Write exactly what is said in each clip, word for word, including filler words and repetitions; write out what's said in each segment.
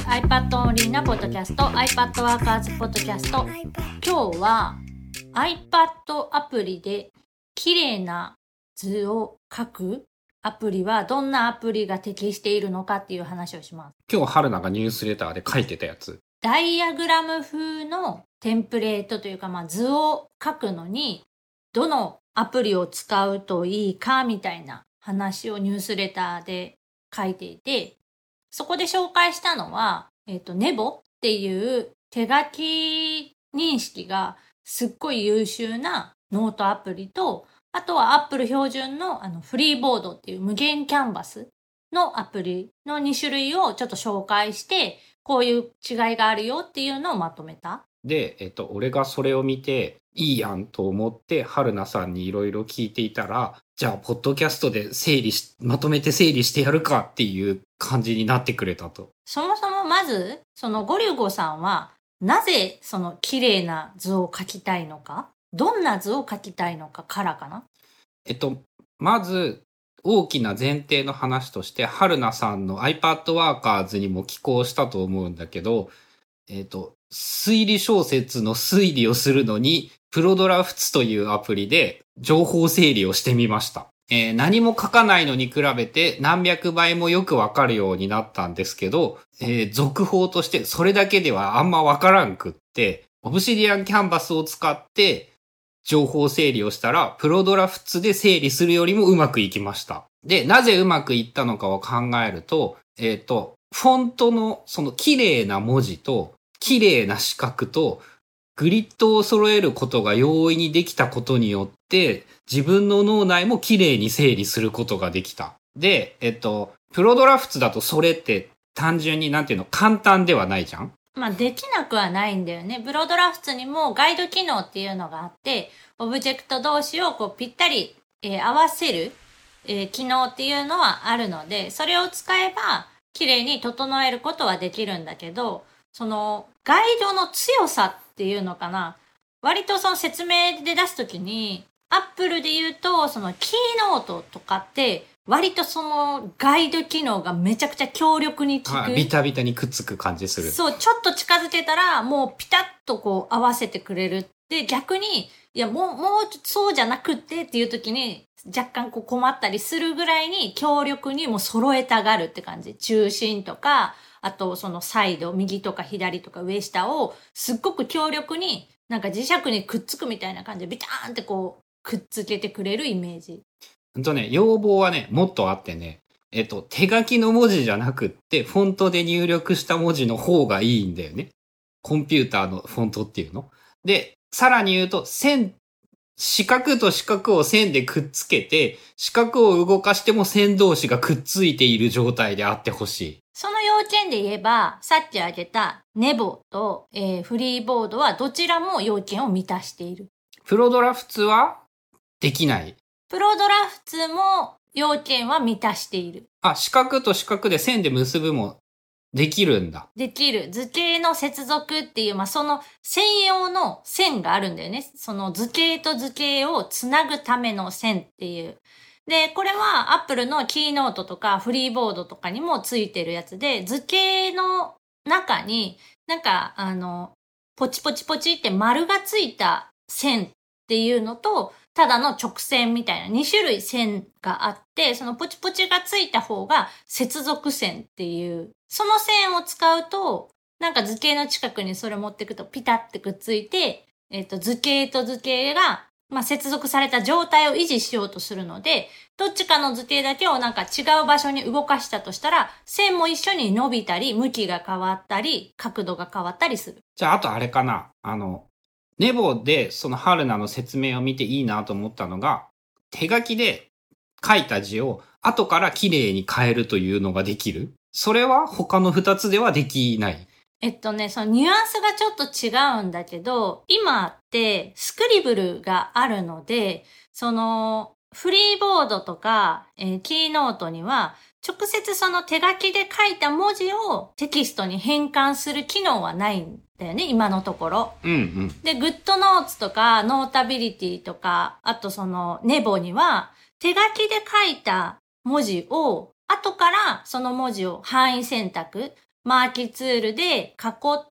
iPad オンリーなポッドキャスト iPad ワーカーズポッドキャスト。今日は iPad アプリで綺麗な図を描くアプリはどんなアプリが適しているのかっていう話をします。 今日春菜がニュースレターで書いてたやつ。 ダイアグラム風のテンプレートというか、まあ、図を描くのにどのアプリを使うといいかみたいな話をニュースレターで書いていて、そこで紹介したのは、えっと、ネボっていう手書き認識がすっごい優秀なノートアプリと、あとは Apple 標準のあのフリーボードっていう無限キャンバスのアプリのに種類をちょっと紹介して、こういう違いがあるよっていうのをまとめた。 で、えっと、俺がそれを見て、いいやんと思って、春菜さんにいろいろ聞いていたら、じゃあ、ポッドキャストで整理し、まとめて整理してやるかっていう感じになってくれたと。 そもそもまず、そのゴリュゴさんは、なぜその綺麗な図を描きたいのか、どんな図を描きたいのかからかな。 えっと、まず、大きな前提の話として、春菜さんの iPad ワーカーズにも寄稿したと思うんだけど、えっと、推理小説の推理をするのに、プロドラフツというアプリで情報整理をしてみました。えー、何も書かないのに比べて何百倍もよくわかるようになったんですけど、えー、続報としてそれだけではあんまわからんくって、オブシディアンキャンバスを使って情報整理をしたら、プロドラフツで整理するよりもうまくいきました。で、なぜうまくいったのかを考えると、えっと、フォントのその綺麗な文字と綺麗な四角とグリッドを揃えることが容易にできたことによって自分の脳内も綺麗に整理することができた。で、えっと、プロドラフツだとそれって単純になんていうの簡単ではないじゃん。 まあできなくはないんだよね。プロドラフツにもガイド機能っていうのがあって、オブジェクト同士をこうぴったり、えー合わせる、えー機能っていうのはあるので、それを使えば綺麗に整えることはできるんだけど、そのガイドの強さっていうのかな。割とその説明で出すときに、Apple で言うと、そのキーノートとかって、割とそのガイド機能がめちゃくちゃ強力に効く。 ビタビタにくっつく感じする。 そう、ちょっと近づけたら、もうピタッとこう合わせてくれる。で、逆に、いや、もう、もうそうじゃなくってっていう時に、若干こう困ったりするぐらいに強力にもう揃えたがるって感じ。中心とか、あとそのサイド、右とか左とか上下を、すっごく強力に、なんか磁石にくっつくみたいな感じで、ビターンってこう、くっつけてくれるイメージ。 ほんとね、要望はね、もっとあってね、えっと、手書きの文字じゃなくって、フォントで入力した文字の方がいいんだよね。コンピューターのフォントっていうの。で、さらに言うと、線、四角と四角を線でくっつけて、四角を動かしても線同士がくっついている状態であってほしい。 その要件で言えば、さっき挙げたネボと、えー、フリーボードはどちらも要件を満たしている。 プロドラフツはできない。 プロドラフツも要件は満たしている。 あ、四角と四角で線で結ぶもできるんだ。 できる。図形の接続っていう、まあ、その専用の線があるんだよね。その図形と図形をつなぐための線っていう。で、これは Apple のキーノートとかフリーボードとかにもついてるやつで、図形の中になんかあの、ポチポチポチって丸がついた線っていうのと、ただの直線みたいなに種類線があって、そのポチポチがついた方が接続線っていう、その線を使うと、なんか図形の近くにそれ持っていくとピタってくっついて、えっと、図形と図形が、まあ、接続された状態を維持しようとするので、どっちかの図形だけをなんか違う場所に動かしたとしたら、線も一緒に伸びたり、向きが変わったり、角度が変わったりする。 じゃあ、あとあれかな。あの、ネボでその春菜の説明を見ていいなと思ったのが、手書きで書いた字を後から綺麗に変えるというのができる。それは他の二つではできない。 えっとね、そのニュアンスがちょっと違うんだけど、今ってスクリブルがあるので、そのフリーボードとか、えー、キーノートには直接その手書きで書いた文字をテキストに変換する機能はないんだよね、今のところ。 うんうん。 で、グッドノーツとかノータビリティとか、あとそのネボには手書きで書いた文字を後からその文字を範囲選択、 マーキツールで囲って、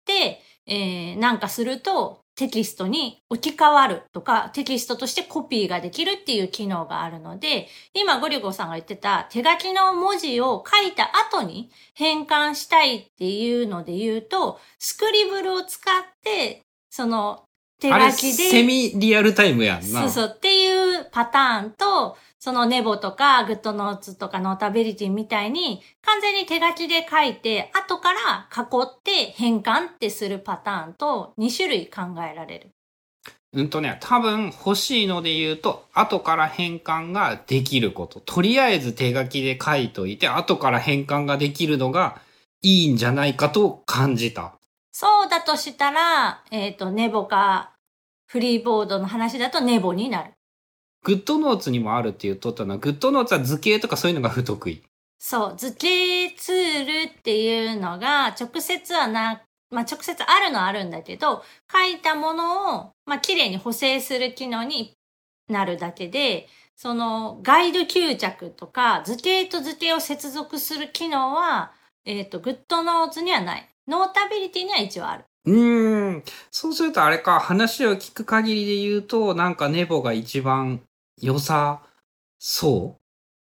えー、なんかするとテキストに置き換わるとか、テキストとしてコピーができるっていう機能があるので、今ゴリゴさんが言ってた手書きの文字を書いた後に変換したいっていうので言うと、スクリブルを使って、その手書きで。 セミリアルタイムやんな。 そうそうっていうパターンと、そのネボとかグッドノーツとかノータビリティみたいに完全に手書きで書いて後から囲って変換ってするパターンとに種類考えられる。 うんとね、多分欲しいので言うと後から変換ができること。とりあえず手書きで書いといて後から変換ができるのがいいんじゃないかと感じた。 そうだとしたら、えっと、ネボかフリーボードの話だとネボになる。 グッドノーツにもあるって言っとったのは、グッドノーツは図形とかそういうのが不得意。 そう、図形ツールっていうのが直接はな、まあ、直接あるのはあるんだけど、書いたものを、まあ、綺麗に補正する機能になるだけで、そのガイド吸着とか図形と図形を接続する機能は、えっと、グッドノーツにはない。ノータビリティには一応ある。 うーん。そうするとあれか、話を聞く限りで言うと、なんかネボが一番良さそう？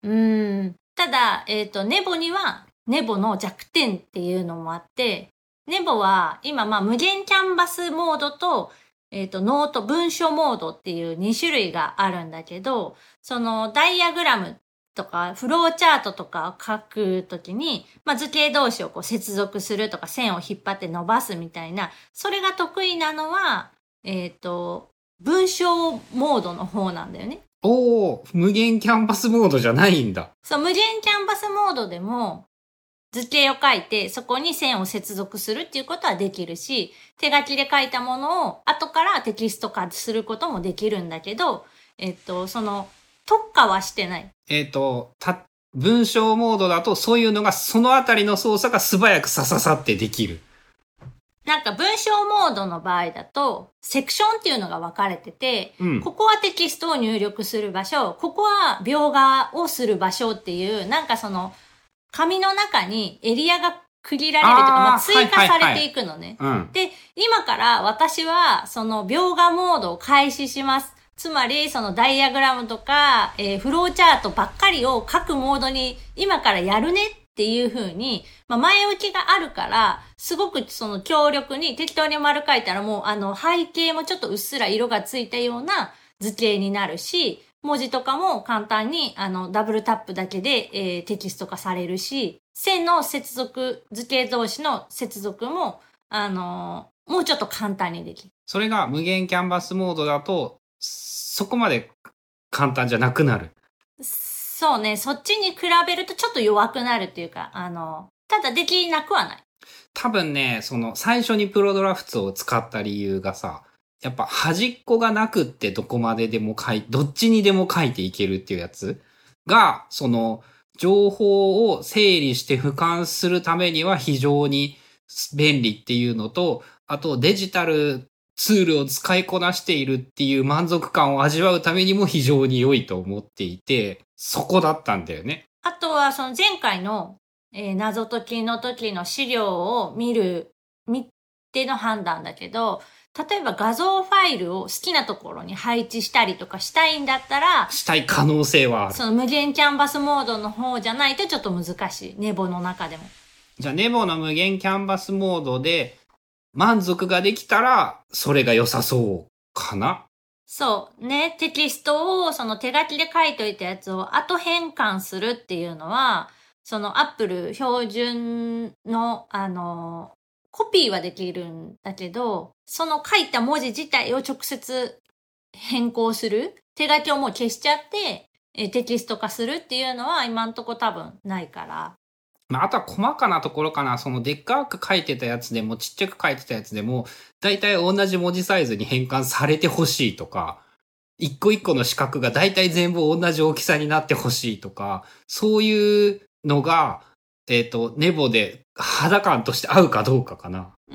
うーん。ただ、えっと、ネボには、ネボの弱点っていうのもあって、ネボは今、まあ、無限キャンバスモードと、えっと、ノート、文書モードっていうに種類があるんだけど、その、ダイアグラムとか、フローチャートとかを書くときに、まあ、図形同士をこう接続するとか、線を引っ張って伸ばすみたいな、それが得意なのは、えっと、文章モードの方なんだよね。 おー、無限キャンバスモードじゃないんだ。 そう、無限キャンバスモードでも図形を書いてそこに線を接続するっていうことはできるし、手書きで書いたものを後からテキスト化することもできるんだけど、えっと、その特化はしてない。 えっと、た、文章モードだとそういうのがそのあたりの操作が素早くさささってできる。 なんか文章モードの場合だと、セクションっていうのが分かれてて、うん、ここはテキストを入力する場所、ここは描画をする場所っていう、なんかその、紙の中にエリアが区切られるというか、まあ、追加されていくのね、はいはいはいうん。で、今から私はその描画モードを開始します。つまり、そのダイアグラムとか、えー、フローチャートばっかりを書くモードに今からやるねっていう風に、まあ、前置きがあるから、すごくその強力に適当に丸書いたらもうあの背景もちょっとうっすら色がついたような図形になるし、文字とかも簡単にあのダブルタップだけで、えー、テキスト化されるし、線の接続、図形同士の接続も、あのー、もうちょっと簡単にできる。 それが無限キャンバスモードだと、そこまで簡単じゃなくなる。 そうね、そっちに比べるとちょっと弱くなるっていうか、あの、ただできなくはない。 多分ね、その最初にプロドラフツを使った理由がさ、やっぱ端っこがなくってどこまででも書い、どっちにでも書いていけるっていうやつが、その情報を整理して俯瞰するためには非常に便利っていうのと、あとデジタルツールを使いこなしているっていう満足感を味わうためにも非常に良いと思っていて、そこだったんだよね。 あとはその前回の、えー、謎解きの時の資料を見る、見ての判断だけど、例えば画像ファイルを好きなところに配置したりとかしたいんだったら、 したい可能性はある。 その無限キャンバスモードの方じゃないとちょっと難しい。ネボの中でも。 じゃあネボの無限キャンバスモードで満足ができたら、それが良さそうかな。 そうね。テキストをその手書きで書いといたやつを後変換するっていうのは、その Apple 標準のあの、コピーはできるんだけど、その書いた文字自体を直接変更する。手書きをもう消しちゃって、えテキスト化するっていうのは今んとこ多分ないから。 まあ、あとは細かなところかな。そのでっかく書いてたやつでもちっちゃく書いてたやつでも大体同じ文字サイズに変換されてほしいとか、一個一個の四角が大体全部同じ大きさになってほしいとか、そういうのが、えっと、ネボで肌感として合うかどうかかな。 うん。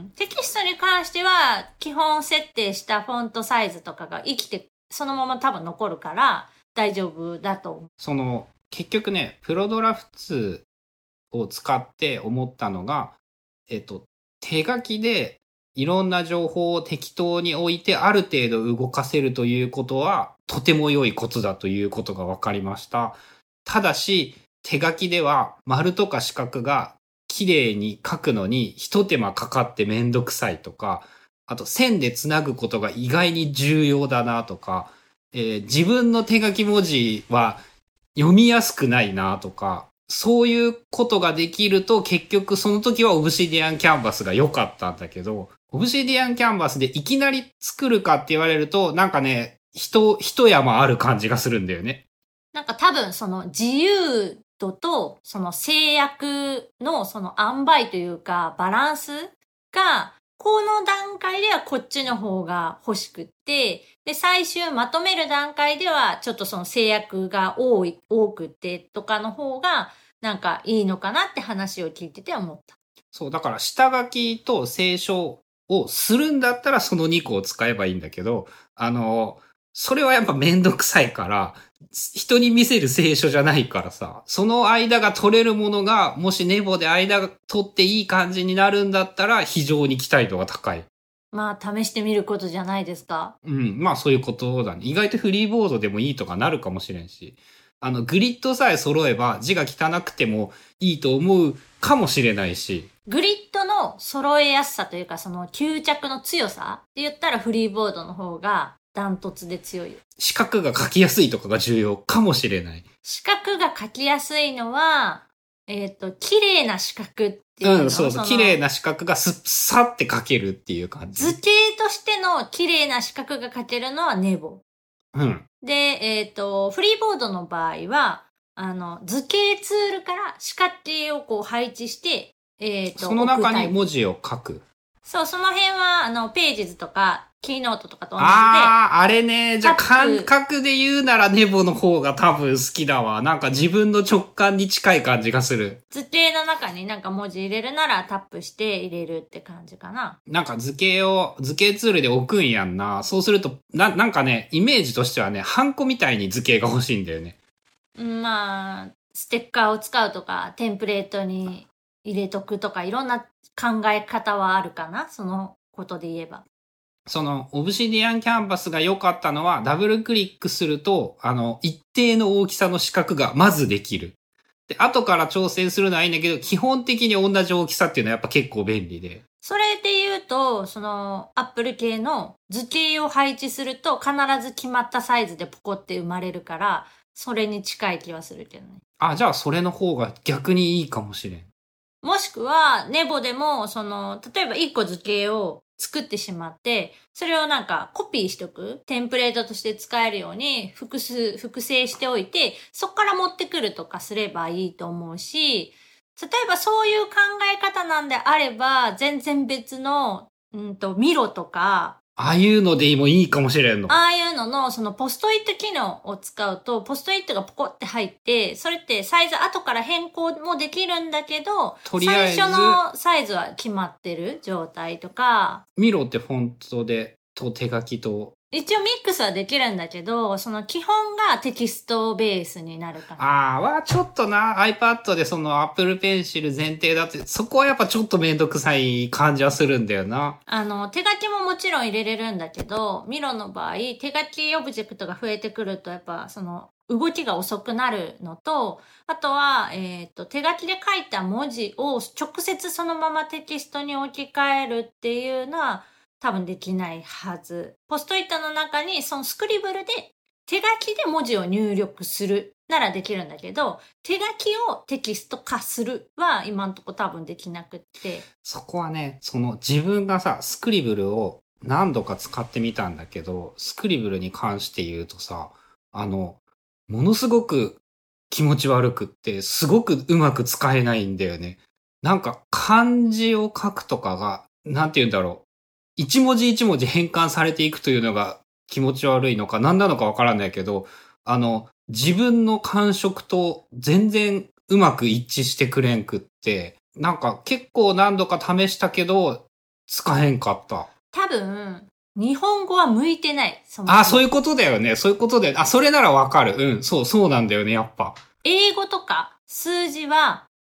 テキストに関しては基本設定したフォントサイズとかが生きてそのまま多分残るから大丈夫だと思う。 その結局ね、プロドラフツを使って思ったのが、えっと、手書きでいろんな情報を適当に置いてある程度動かせるということはとても良いことだということが分かりました。ただし手書きでは丸とか四角が綺麗に書くのに一手間かかってめんどくさいとか、あと線でつなぐことが意外に重要だなとか、えー、自分の手書き文字は読みやすくないなとか、そういうことができると結局その時はオブシディアンキャンバスが良かったんだけど、オブシディアンキャンバスでいきなり作るかって言われるとなんかね、人、一山ある感じがするんだよね。 なんか多分その自由度とその制約のその塩梅というかバランスがこの段階ではこっちの方が欲しくって、で、最終まとめる段階ではちょっとその制約が多い、多くってとかの方がなんかいいのかなって話を聞いてて思った。 そう、だから下書きと清書をするんだったらそのにこを使えばいいんだけど、あの、それはやっぱめんどくさいから、人に見せる清書じゃないからさ、その間が取れるものが、もしネボで間が取っていい感じになるんだったら、非常に期待度が高い。 まあ、試してみることじゃないですか。 うん、まあそういうことだね。意外とフリーボードでもいいとかなるかもしれんし、あの、グリッドさえ揃えば字が汚くてもいいと思うかもしれないし。 グリッドの揃えやすさというか、その吸着の強さって言ったらフリーボードの方が、ダントツで強いよ。 四角が書きやすいとかが重要かもしれない。 四角が書きやすいのは、えっと、綺麗な四角っていうの。 うん、そうそう。綺麗な四角がすっさって書けるっていう感じ。 図形としての綺麗な四角が書けるのはネボ。 うん。 で、えっと、フリーボードの場合は、あの、図形ツールから四角形をこう配置して、えっと、 その中に文字を書く。 そう、その辺は、あの、ページズとか、キーノートとかと同じで。 ああ、あれね。じゃあ感覚で言うならネボの方が多分好きだわ。なんか自分の直感に近い感じがする。 図形の中になんか文字入れるならタップして入れるって感じかな。 なんか図形を、図形ツールで置くんやんな。そうすると、な、なんかね、イメージとしてはね、ハンコみたいに図形が欲しいんだよね。 まあ、ステッカーを使うとか、テンプレートに入れとくとか、いろんな考え方はあるかな。そのことで言えば。 その、オブシディアンキャンバスが良かったのは、ダブルクリックすると、あの、一定の大きさの四角がまずできる。で、後から調整するのはいいんだけど、基本的に同じ大きさっていうのはやっぱ結構便利で。 それで言うと、その、アップル系の図形を配置すると、必ず決まったサイズでポコって生まれるから、それに近い気はするけどね。 あ、じゃあそれの方が逆にいいかもしれん。 もしくは、ネボでも、その、例えば一個図形を作ってしまって、それをなんかコピーしとく。テンプレートとして使えるように複数、複製しておいて、そこから持ってくるとかすればいいと思うし、例えばそういう考え方なんであれば、全然別の、うんと、ミロとか、 ああいうのでもいいかもしれんの。 ああいうのの、そのポストイット機能を使うと、ポストイットがポコって入って、それってサイズ後から変更もできるんだけど、 とりあえず最初のサイズは決まってる状態とか。 ミロってフォントで、と手書きと。 一応ミックスはできるんだけど、その基本がテキストベースになるかな。 ああ、はちょっとな、iPad でその Apple Pencil 前提だって、そこはやっぱちょっとめんどくさい感じはするんだよな。 あの、手書きももちろん入れれるんだけど、ミロの場合、手書きオブジェクトが増えてくると、やっぱその、動きが遅くなるのと、あとは、えっと、手書きで書いた文字を直接そのままテキストに置き換えるっていうのは、多分できないはず。ポストイットの中にそのスクリブルで手書きで文字を入力するならできるんだけど、手書きをテキスト化するは今んとこ多分できなくって。 そこはね、その自分がさ、スクリブルを何度か使ってみたんだけど、スクリブルに関して言うとさ、あの、ものすごく気持ち悪くって、すごくうまく使えないんだよね。なんか漢字を書くとかが、なんて言うんだろう。一文字一文字変換されていくというのが気持ち悪いのか何なのかわからないけど、あの、自分の感触と全然うまく一致してくれんくって、なんか結構何度か試したけど、使えんかった。 多分、日本語は向いてない。 そもそもあ、そういうことだよね。そういうことだよね。あ、それならわかる。うん、そう、そうなんだよね、やっぱ。 英語とか数字は、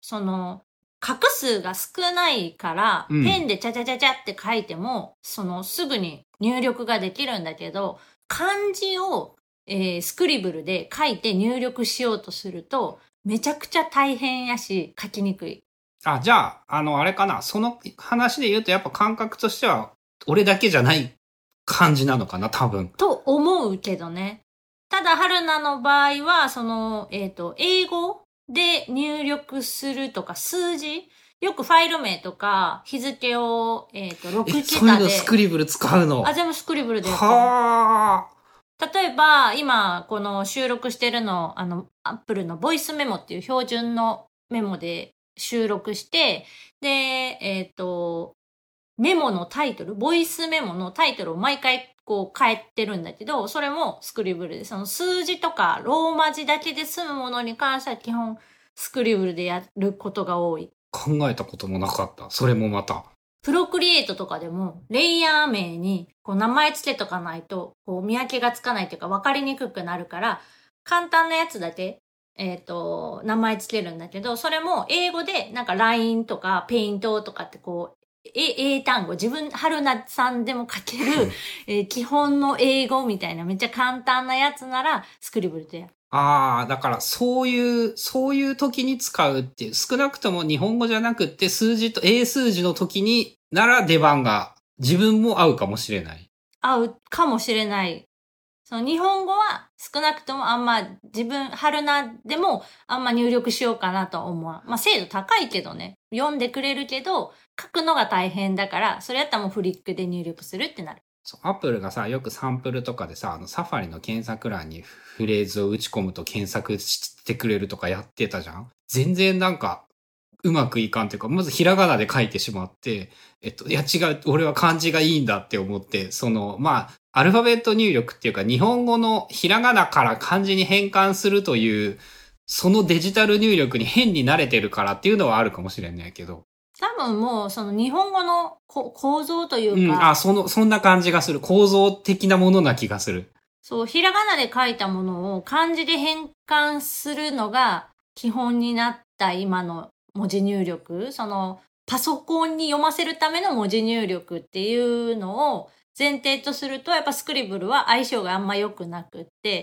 その、画数が少ないから、 うんペンでチャチャチャチャって書いても、その、すぐに入力ができるんだけど、漢字を、えースクリブルで書いて入力しようとすると、めちゃくちゃ大変やし、書きにくい。 あ、じゃあ、あの、あれかな。その話で言うと、やっぱ感覚としては、俺だけじゃない感じなのかな、多分。 と思うけどね。ただ、春菜の場合は、その、えっ、と、英語で入力するとか、数字よくファイル名とか、日付を、えっ、と、ろくえ、 桁そういうので。 スクリブル使うの。 あ、全部スクリブルでやってる。 は例えば、今、この収録してるの、あの、アップルのボイスメモっていう標準のメモで収録して、で、えっ、と、メモのタイトル、ボイスメモのタイトルを毎回こう変えてるんだけど、それもスクリブルで、その数字とかローマ字だけで済むものに関しては基本スクリブルでやることが多い。 考えたこともなかった。それもまた。 プロクリエイトとかでも、レイヤー名にこう名前つけとかないと、こう見分けがつかないというか分かりにくくなるから、簡単なやつだけ、えっ、と、名前つけるんだけど、それも英語でなんか ライン とか ペイント とかってこう、え英単語、自分、春菜さんでも書ける、えー基本の英語みたいなめっちゃ簡単なやつなら、スクリブルでやる。 ああ、だからそういう、そういう時に使うっていう、少なくとも日本語じゃなくって数字と英数字の時になら出番が自分も合うかもしれない。 合うかもしれない。その日本語は少なくともあんま自分、春菜でもあんま入力しようかなとは思わん。まあ精度高いけどね。読んでくれるけど、書くのが大変だから、それやったらもうフリックで入力するってなる。 そう、アップルがさ、よくサンプルとかでさ、あのサファリの検索欄にフレーズを打ち込むと検索してくれるとかやってたじゃん。全然なんか、うまくいかんというか、まずひらがなで書いてしまって、えっと、いや違う、俺は漢字がいいんだって思って、その、まあ、アルファベット入力っていうか、日本語のひらがなから漢字に変換するという、そのデジタル入力に変に慣れてるからっていうのはあるかもしれないけど。 多分もうその日本語のこ構造というか、 うん、あ、その、そんな感じがする。構造的なものな気がする。 そう、ひらがなで書いたものを漢字で変換するのが基本になった今の文字入力、そのパソコンに読ませるための文字入力っていうのを前提とすると、やっぱスクリブルは相性があんま良くなくって、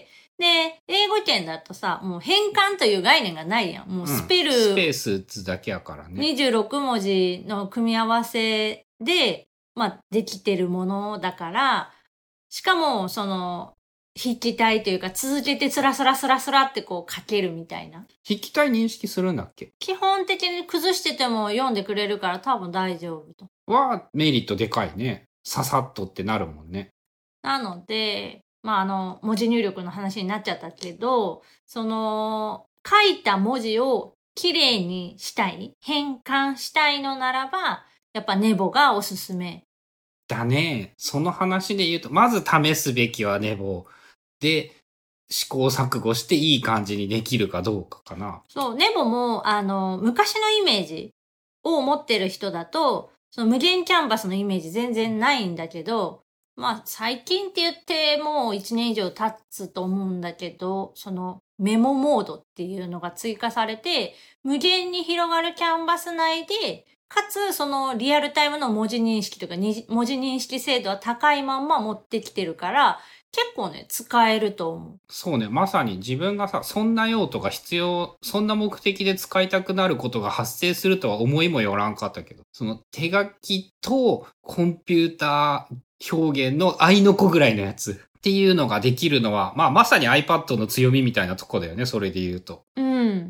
で、英語圏だとさ、もう変換という概念がないやん。もうスペル、 うん、スペース打つだけやからね。 にじゅうろく文字の組み合わせで、まあ、できてるものだから、しかも、その、筆記体というか、続けてスラスラスラスラってこう書けるみたいな。 筆記体認識するんだっけ？ 基本的に崩してても読んでくれるから多分大丈夫と。 は、メリットでかいね。ささっとってなるもんね。 なので、まあ、あの、文字入力の話になっちゃったけど、その、書いた文字をきれいにしたい、変換したいのならば、やっぱネボがおすすめ。 だね。その話で言うと、まず試すべきはネボで、試行錯誤していい感じにできるかどうかかな。 そう、ネボも、あの、昔のイメージを持ってる人だと、その無限キャンバスのイメージ全然ないんだけど、まあ最近って言ってもういちねん以上経つと思うんだけど、そのメモモードっていうのが追加されて、無限に広がるキャンバス内で、かつそのリアルタイムの文字認識とかに文字認識精度は高いまんま持ってきてるから、結構ね、使えると思う。 そうね、まさに自分がさ、そんな用途が必要、そんな目的で使いたくなることが発生するとは思いもよらんかったけど、その手書きとコンピューター表現の合いの子ぐらいのやつっていうのができるのは、まあまさに iPad の強みみたいなとこだよね、それで言うと。 うん。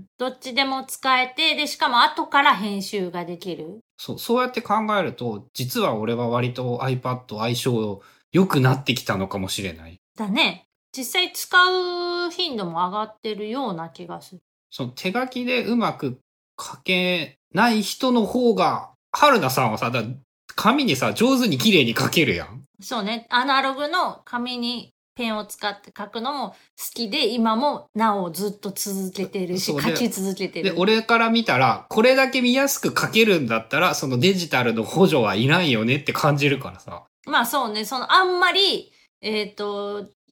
どっちでも使えて、で、しかも後から編集ができる。 そう、そうやって考えると、実は俺は割と iPad 相性良くなってきたのかもしれない。 だね。実際使う頻度も上がってるような気がする。 その手書きでうまく書けない人の方が、春菜さんはさ、だ紙にさ、上手に綺麗に書けるやん。 そうね。アナログの紙にペンを使って書くのも好きで、今もなおずっと続けてるし、 そうで書き続けてる。 で、俺から見たら、これだけ見やすく書けるんだったら、そのデジタルの補助はいらんよねって感じるからさ。 まあそうね。そのあんまり、えっと、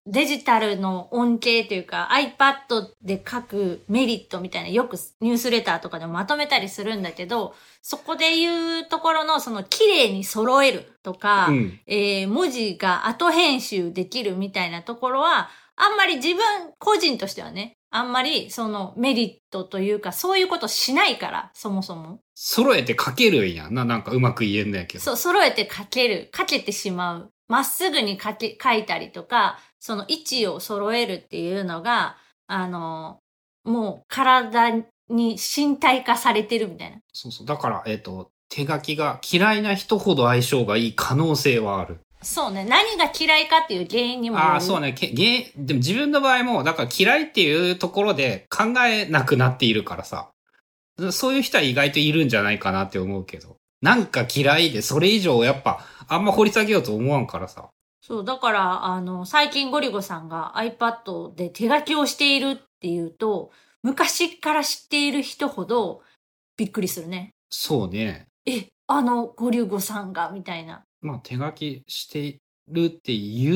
デジタルの恩恵というか iPad で書くメリットみたいなよくニュースレターとかでもまとめたりするんだけど、そこで言うところのその綺麗に揃えるとか、 うん、 えー、文字が後編集できるみたいなところは、あんまり自分個人としてはね、あんまりそのメリットというかそういうことしないから、そもそも。 揃えて書けるんやな。なんかうまく言えんのやけど。 そう、揃えて書ける。書けてしまう。まっすぐに書け、書いたりとか、その位置を揃えるっていうのが、あの、もう体に身体化されてるみたいな。 そうそう。だから、えっと、手書きが嫌いな人ほど相性がいい可能性はある。 そうね。何が嫌いかっていう原因にもよる。 ああ、そうね。けげでも自分の場合も、だから嫌いっていうところで考えなくなっているからさ。そういう人は意外といるんじゃないかなって思うけど。なんか嫌いで、それ以上やっぱ、あんま掘り下げようと思わんからさ。 そう、だから、あの、最近ゴリゴさんが iPad で手書きをしているっていうと、昔から知っている人ほどびっくりするね。 そうね。 え、あのゴリゴさんが、みたいな。 まあ手書きしてるって言って、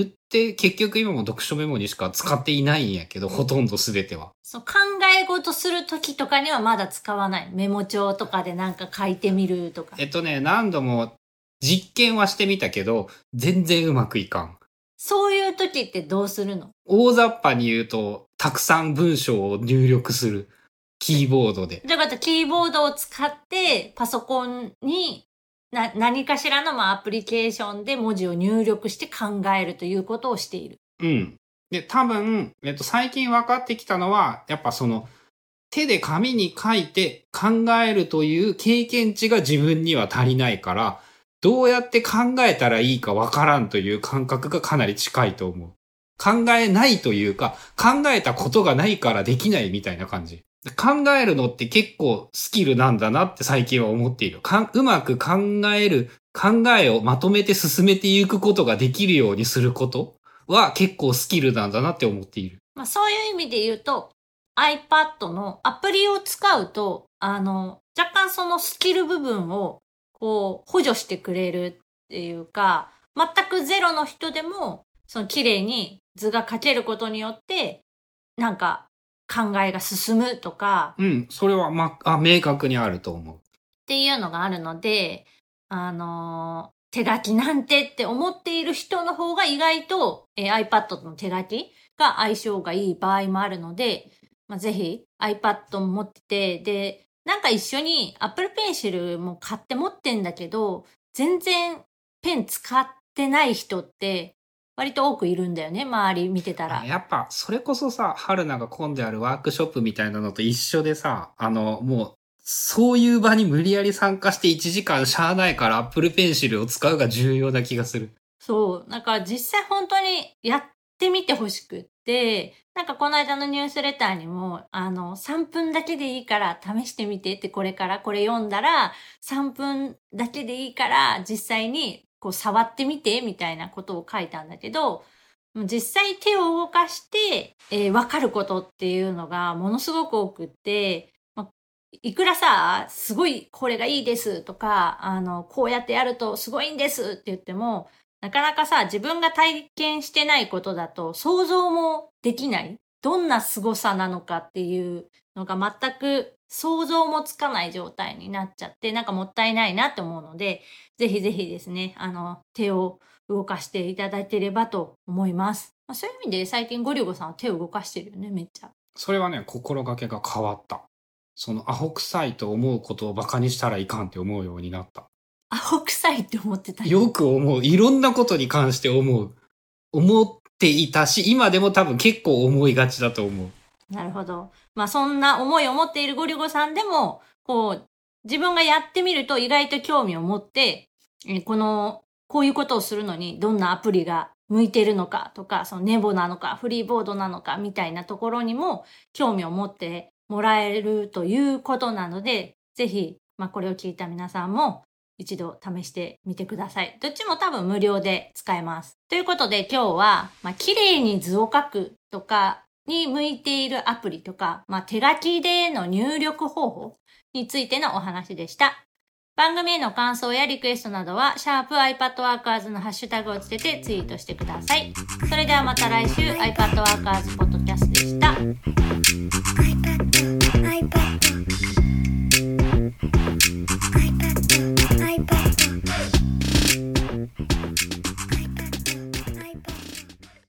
結局今も読書メモにしか使っていないんやけど、ほとんど全ては。 そう、考え事するときとかにはまだ使わない。メモ帳とかでなんか書いてみるとか。 えっとね、何度も実験はしてみたけど、全然うまくいかん。 そういうときってどうするの？ 大雑把に言うと、たくさん文章を入力する。キーボードで。 じゃあまたキーボードを使ってパソコンにな何かしらのまあアプリケーションで文字を入力して考えるということをしている。 うん。で、多分、えっと、最近分かってきたのは、やっぱその、手で紙に書いて考えるという経験値が自分には足りないから、どうやって考えたらいいか分からんという感覚がかなり近いと思う。考えないというか、考えたことがないからできないみたいな感じ。考えるのって結構スキルなんだなって最近は思っている。かうまく考える、考えをまとめて進めていくことができるようにすることは結構スキルなんだなって思っている。 まあそういう意味で言うと iPad のアプリを使うと、あの、若干そのスキル部分をこう補助してくれるっていうか、全くゼロの人でもその綺麗に図が書けることによって、なんか考えが進むとか、 うん、それはま、あ、明確にあると思う。 っていうのがあるので、あのー手書きなんてって思っている人の方が意外と、えー iPad の手書きが相性がいい場合もあるので、まあ、ぜひ iPad も持ってて、で、なんか一緒に Apple Pencil も買って持ってんだけど、全然ペン使ってない人って割と多くいるんだよね、周り見てたら。 やっぱ、それこそさ、春菜が混んであるワークショップみたいなのと一緒でさ、あの、もう、そういう場に無理やり参加していちじかんしゃあないから Apple Pencil を使うが重要な気がする。 そう。なんか実際本当にやってみてほしくって、なんかこの間のニュースレターにも、あの、さんぷんだけでいいから試してみてって、これからこれ読んだら、さんぷんだけでいいから実際にこう触ってみてみたいなことを書いたんだけど、実際手を動かして、えー、分かることっていうのがものすごく多くって、いくらさ、すごいこれがいいですとか、あの、こうやってやるとすごいんですって言っても、なかなかさ、自分が体験してないことだと想像もできない。どんな凄さなのかっていうのが全く想像もつかない状態になっちゃって、なんかもったいないなって思うので、ぜひぜひですね、あの、手を動かしていただければと思います。まあ、そういう意味で最近ゴリゴさんは手を動かしてるよね、めっちゃ。 それはね、心がけが変わった。そのアホ臭いと思うことをバカにしたらいかんって思うようになった。 アホ臭いって思ってたよく思う。いろんなことに関して思う。思っていたし、今でも多分結構思いがちだと思う。 なるほど。まあそんな思いを持っているゴリゴさんでも、こう、自分がやってみると意外と興味を持って、えこの、こういうことをするのにどんなアプリが向いているのかとか、そのネボなのか、フリーボードなのかみたいなところにも興味を持ってもらえるということなので、ぜひ、まあこれを聞いた皆さんも一度試してみてください。どっちも多分無料で使えます。ということで今日は、まあ綺麗に図を書くとかに向いているアプリとか、まあ手書きでの入力方法についてのお話でした。 番組への感想やリクエストなどは、シャープ iPadWorkers のハッシュタグをつけてツイートしてください。それではまた来週、iPadWorkers ポッドキャストでした。